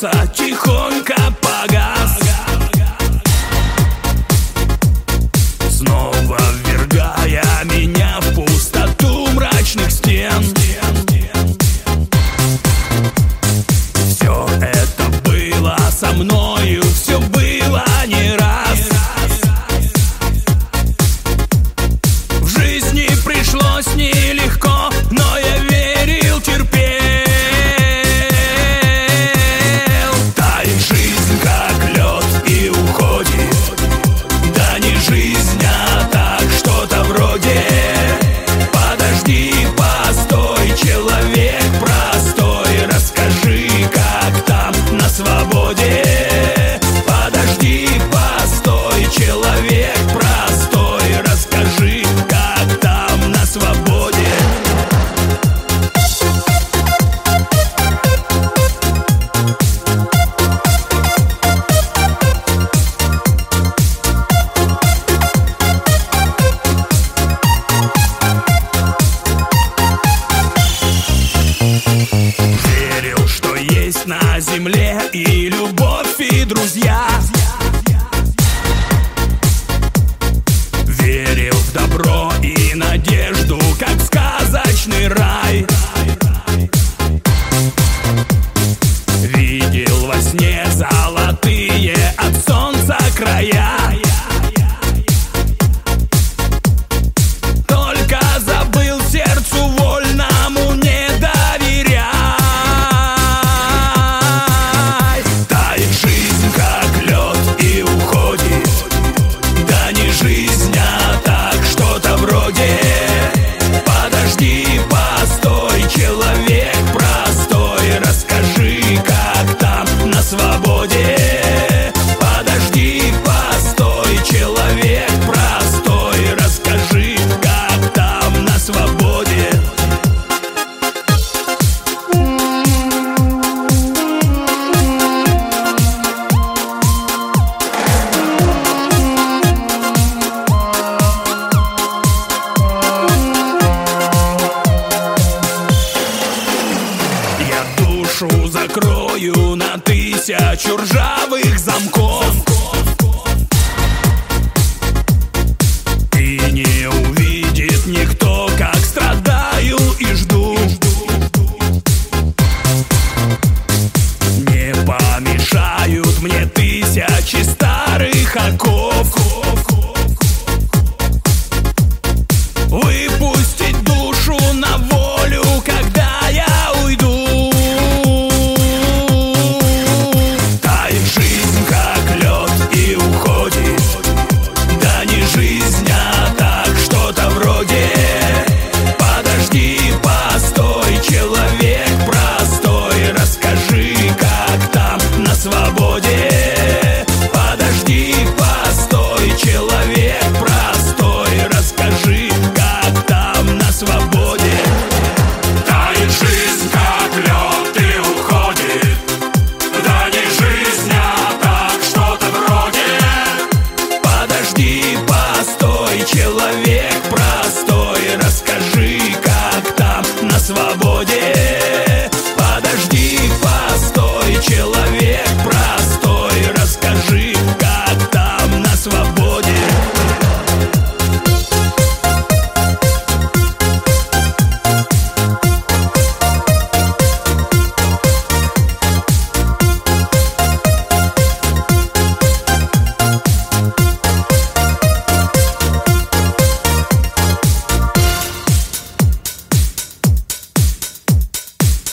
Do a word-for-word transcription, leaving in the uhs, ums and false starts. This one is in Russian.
солнца тихонько погас, снова ввергая меня в пустоту мрачных стен. Все это было со мною, все было не раз. В жизни пришлось нелегко, но я верил, терпел. Тает жизнь, как лед, и уходит. Да не жизнь, а так что-то вроде. Подожди, постой, человек простой, расскажи, как там на свободе. Подожди, постой, человек простой, расскажи, как там на свободе. Верил, что есть на земле и любовь, и друзья. Верил в добро и надежду, как в сказочный рай. Видел во сне золотые от солнца края. Только забыл сердцу вольному не доверяй. Тает жизнь, как лед, и уходит. Да не жизнь, а так что-то вроде. Подожди, постой, человек простой, расскажи, как там на свободе. Подожди, постой, человек простой, расскажи, как там на свободе. Я душу закрою на тысячу ржавых